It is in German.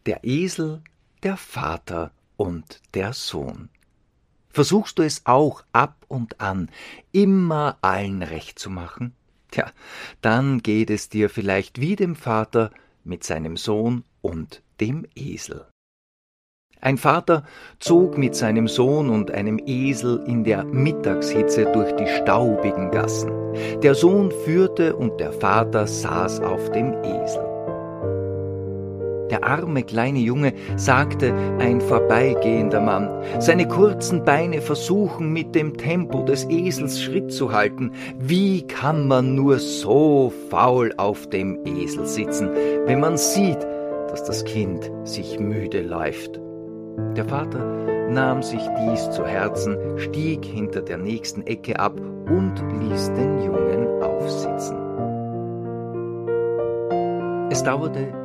Der Esel, der Vater und der Sohn. Versuchst du es auch ab und an, immer allen recht zu machen? Tja, dann geht es dir vielleicht wie dem Vater mit seinem Sohn und dem Esel. Ein Vater zog mit seinem Sohn und einem Esel in der Mittagshitze durch die staubigen Gassen. Der Sohn führte und der Vater saß auf dem Esel. Der arme kleine Junge, sagte ein vorbeigehender Mann, seine kurzen Beine versuchen mit dem Tempo des Esels Schritt zu halten. Wie kann man nur so faul auf dem Esel sitzen, wenn man sieht, dass das Kind sich müde läuft? Der Vater nahm sich dies zu Herzen, stieg hinter der nächsten Ecke ab und ließ den Jungen aufsitzen. Es dauerte